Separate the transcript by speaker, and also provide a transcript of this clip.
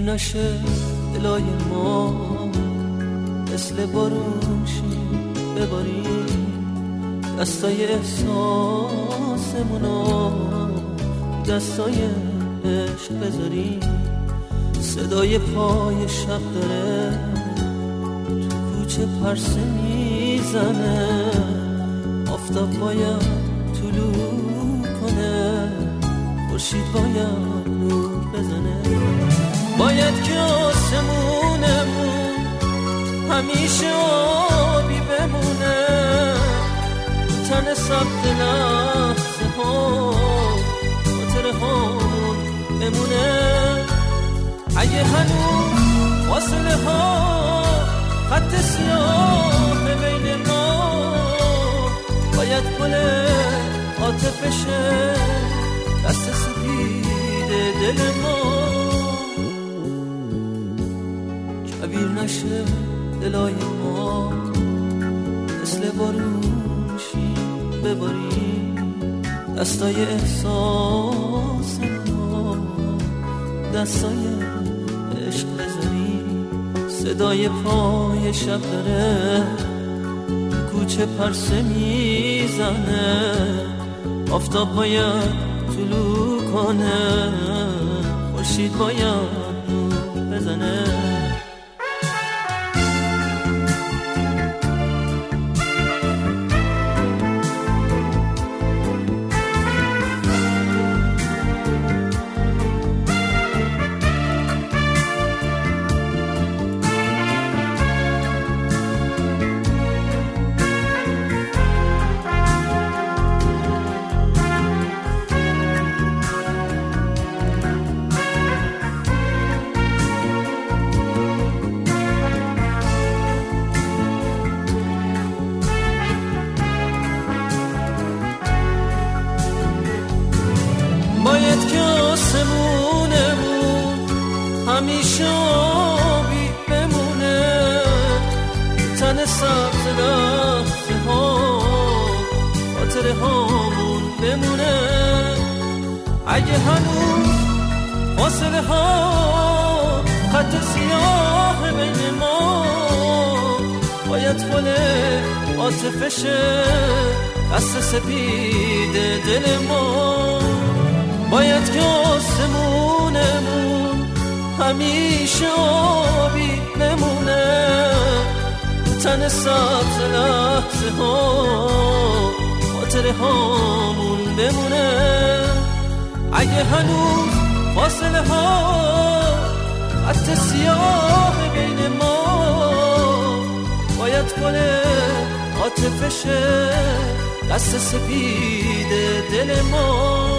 Speaker 1: نشه دلای ما مثل بارون شیم بباریم دستای احساسمونو دستای عشق بذاریم صدای پای شب داره تو کوچه پرسه میزنه آفتاب باید طلوع کنه خورشید باید نور بزنه باید که آسمونمون همیشه آبی بمونه تن سبت لحظه ها خاطره هامون بمونه اگه هنوز فاصله ها خط سیاه بین ما باید گل عاطفشه دست سپید دل ما کبیر نشه دلای ما مثل بارون شیم بباریم دستای احساس ما دستای عشق بذاریم صدای پای شب داره کوچه پرسه میزنه آفتاب باید طلوع کنه خورشید باید نور بزنه باید که آسمونمون همیشه آبی بمونه تن سبز لحظه ها خاطره هامون بمونه اگه هنوز فاصله ها خط سیاه بین ما باید گل عاطفشه دست سپید دل ما باید که آسمونمون همیشه آبی بمونه تن سبز لحظه ها خاطره هامون بمونه اگه هنوز فاصله ها خط سیاه بین ما باید گل عاطفشه دست سپید دل ما